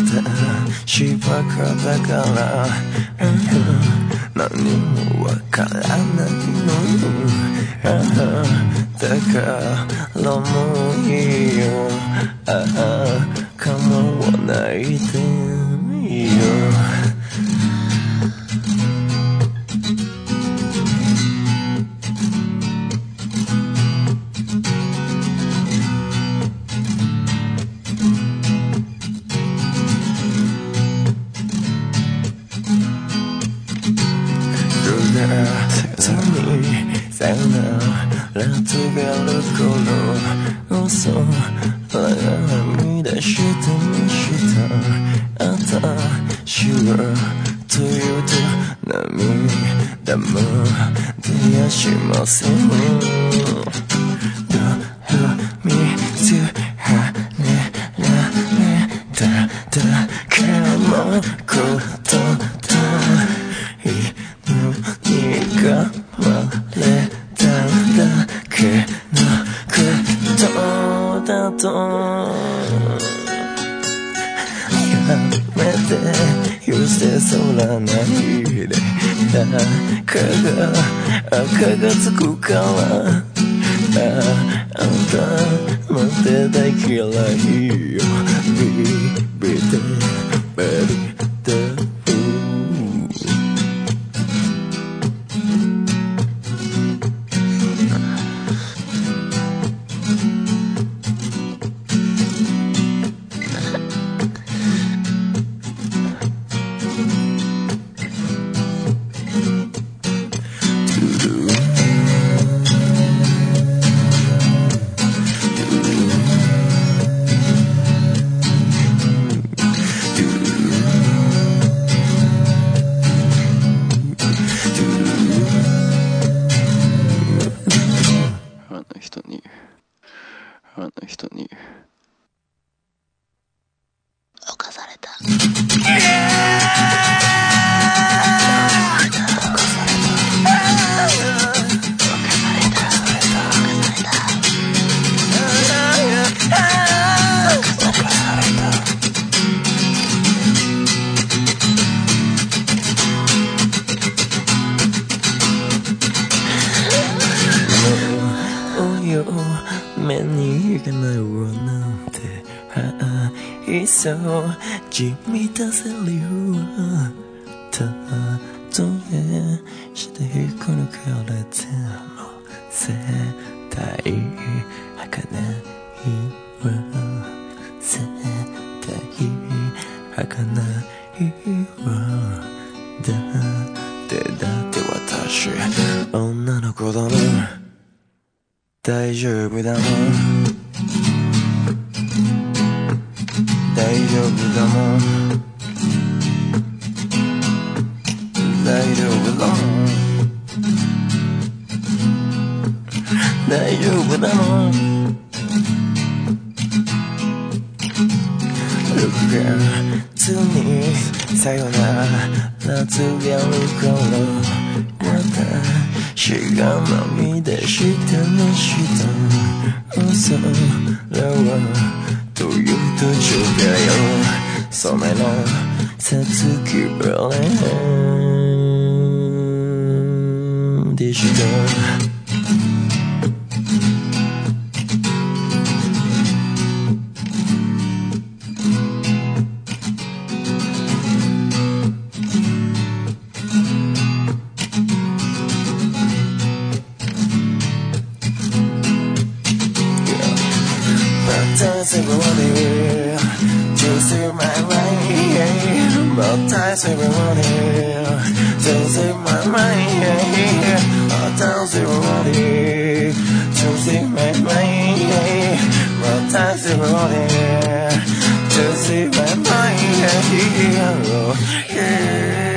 私バカだから何もわからないのだからもういいよ構わないでいいよさよなら告げる頃嘘はみ出してました私はというと涙も出やしませんどう見つはねられただけのことだ犬がれただけのことだとやめて許せそうなないで赤がつくからあんたの手大嫌いよビビでベリであの人に侵された目にいかないわなんていっそ地味だセリフはたとえしてこのかれても絶対儚いわ絶対儚いわだって私女の子だもん大丈夫だもん大丈夫だもん大丈夫だもん大丈夫だもん6月にさよなら告げる頃私が涙してましたそれはという途中だよ染めのさつきブレンでしたBaptize everybody to save my mind. Baptize everybody to save my mind. Baptize everybody to save my mind. Baptize everybody to save my mind.